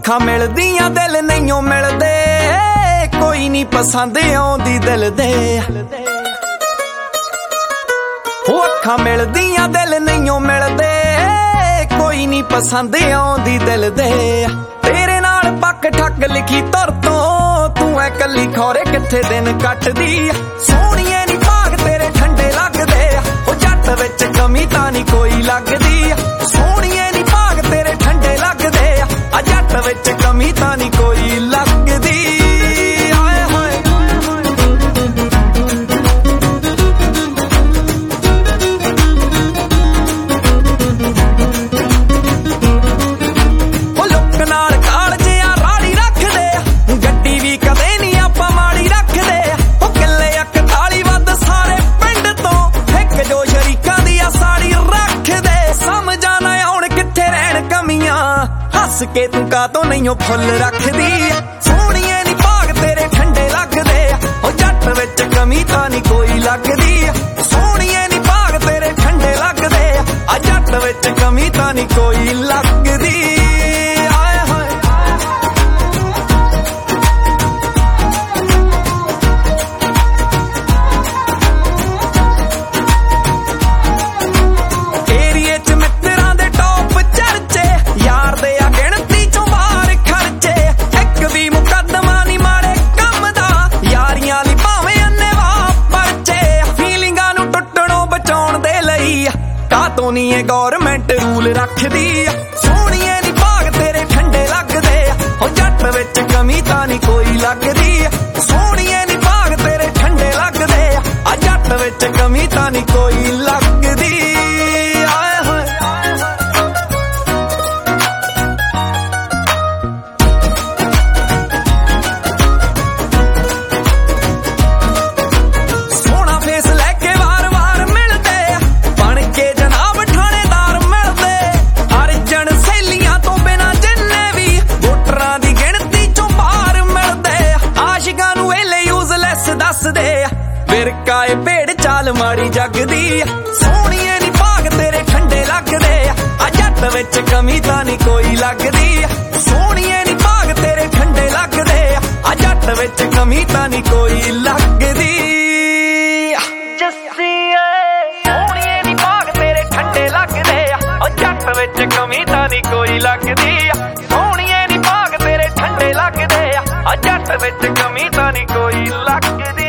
ਅੱਖਾਂ ਮਿਲਦੀਆਂ ਦਿਲ ਨਹੀਂਓ ਮਿਲਦੇ, ਕੋਈ ਨਹੀਂ ਪਸੰਦ ਆਉਂਦੀ ਦਿਲ ਦੇ। ਉਹ ਅੱਖਾਂ ਮਿਲਦੀਆਂ ਦਿਲ ਨਹੀਂਓ ਮਿਲਦੇ, ਕੋਈ ਨਹੀਂ ਪਸੰਦ ਆਉਂਦੀ ਦਿਲ ਦੇ। ਤੇਰੇ ਨਾਲ ਪੱਕ ਠੱਕ ਲਿਖੀ ਤੁਰ ਤੋਂ, ਤੂੰ ਐ ਕੱਲੀ ਖੌਰੇ ਕਿੱਥੇ ਦਿਨ ਕੱਟਦੀ। ਸੋਹਣੀਏ ਨੀ ਭਾਗ ਤੇਰੇ ਠੰਡੇ ਲੱਗਦੇ, ਉਹ ਜੱਟ ਵਿੱਚ ਕਮੀ ਤਾਂ ਨਹੀਂ ਕੋਈ ਲੱਗਦੀ। ਸੋਹਣੀਏ ਨੀ ਭਾਗ ਤੇਰੇ ਠੰਡੇ ਲੱਗਦੇ, ਆ ਜੱਟ ਵਿੱਚ ਕਮੀ ਤਾਂ ਨਹੀਂ ਕੋਈ ਲੱਗਦੀ। ਹਾਏ ਹਾਏ ਉਹ ਲੋਕ ਨਾਲ ਕਾਲ ਜਿਹਾ ਰਾੜੀ ਰੱਖਦੇ, ਗੱਡੀ ਵੀ ਕਦੇ ਨਹੀਂ ਆਪਾਂ ਮਾੜੀ ਰੱਖਦੇ। ਉਹ ਕਿੱਲੇ 41 ਵੱਧ ਸਾਰੇ ਪਿੰਡ ਤੋਂ, ਇੱਕ ਜੋ ਸ਼ਰੀਕਾਂ ਦੀ ਆ ਸਾੜੀ ਰੱਖਦੇ। ਸਮਝਾਂ ਨਾ ਆਉਣ ਕਿੱਥੇ ਰਹਿਣ ਕਮੀਆਂ, ਹੱਸ ਕੇ ਤੂੰ ਕਾਤੋਂ ਨਹੀਂਓ ਫੁੱਲ ਰੱਖਦੀ। ਸੋਹਣੀਏ ਨੀ ਭਾਗ ਤੇਰੇ ਠੰਡੇ ਲੱਗਦੇ, ਉਹ ਜੱਟ ਵਿੱਚ ਕਮੀ ਤਾਂ ਨਹੀਂ ਕੋਈ ਲੱਗਦੀ। ਸੋਹਣੀਏ ਨੀ ਭਾਗ ਤੇਰੇ ਠੰਡੇ ਲੱਗਦੇ, ਆ ਜੱਟ ਵਿੱਚ ਕਮੀ ਤਾਂ ਨਹੀਂ ਕੋਈ ਲੱਗਦੀ। ਹਾਏ ਹਾਏ ਏਰੀਏ ਚ ਮਿੱਤਰਾਂ ਦੇ ਟੌਪ ਚਰਚੇ, ਯਾਰ ਦੇ ਆ ਗਿਣਤੀ ਚੋਂ ਬਾਹਰ ਖਰਚੇ। ਇੱਕ ਵੀ ਮੁਕੱਦਮਾ ਨੀ ਮਾੜੇ ਕੰਮ ਦਾ, ਯਾਰੀਆਂ ਲਈ ਭਾਵੇਂ ਅੰਨੇਵਾਹ ਪਰਚੇ। ਫੀਲਿੰਗਾਂ ਨੂੰ ਟੁੱਟਣੋਂ ਬਚਾਉਣ ਦੇ ਲਈ ਕਾਤੋਂ ਨੀ ਇਹ ਗੌਰਮੈਂਟ ਰੂਲ ਰੱਖਦੀ। ਸੋਹਣੀਏ ਨੀ ਭਾਗ ਤੇਰੇ ਠੰਡੇ ਲੱਗਦੇ, ਉਹ ਜੱਟ ਵਿੱਚ ਕਮੀ ਤਾਂ ਨਹੀਂ ਕੋਈ ਲੱਗਦੀ। ਸੋਹਣੀਏ ਨੀ ਭਾਗ ਤੇਰੇ ਠੰਡੇ ਲੱਗਦੇ, ਆ ਜੱਟ ਵਿੱਚ ਕਮੀ ਤਾਂ ਨਹੀਂ ਕੋਈ ਲੱਗਦੀ। ਹਾਏ ਹਾਏ ਸੋਹਣਾ ਫੇਸ ਲੈ ਕੇ ਵਾਰ-ਵਾਰ ਮਿਲਦੇ, ਬਣ ਕੇ ਜਨਾਬ ਥਾਣੇਦਾਰ ਮਿਲਦੇ। ਅਰਜਨ ਸਹੇਲੀਆਂ ਤੋਂ ਬਿਨਾਂ ਜਿੰਨੇ ਵੀ, ਵੋਟਰਾਂ ਦੀ ਗਿਣਤੀ ਚੋਂ ਬਾਹਰ ਮਿਲਦੇ। ਆਸ਼ਿਕਾਂ ਨੂੰ ਇਹਲੇ ਯੂਜ਼ਲੈਸ ਦੱਸਦੇ, ਫਿਰਕਾ ਏ ਭੇਡ ਚਾਲ ਮਾੜੀ ਜੱਗਦੀ। ਸੋਹਣੀਏ ਨੀ ਭਾਗ ਤੇਰੇ ਠੰਡੇ ਲੱਗਦੇ, ਆ ਜੱਟ ਵਿੱਚ ਕਮੀ ਤਾਂ ਨਹੀਂ ਕੋਈ ਲੱਗਦੀ। ਸੋਹਣੀਏ ਨੀ ਭਾਗ ਤੇਰੇ ਠੰਡੇ ਲੱਗਦੇ, ਆ ਜੱਟ ਵਿੱਚ ਕਮੀ ਤਾਂ ਨਹੀਂ ਕੋਈ ਲੱਗਦੀ। ਜੱਸੀਏ ਸੋਹਣੀਏ ਨੀ ਭਾਗ ਤੇਰੇ ਠੰਡੇ ਲੱਗਦੇ, ਉਹ ਜੱਟ ਵਿੱਚ ਕਮੀ ਤਾਂ ਨਹੀਂ ਕੋਈ ਲੱਗਦੀ। ਸੋਹਣੀਏ ਨੀ ਭਾਗ ਤੇਰੇ ਠੰਡੇ ਲੱਗਦੇ, ਆ ਜੱਟ ਵਿੱਚ ਕਮੀ ਤਾਂ ਨਹੀਂ ਕੋਈ ਲੱਗਦੀ।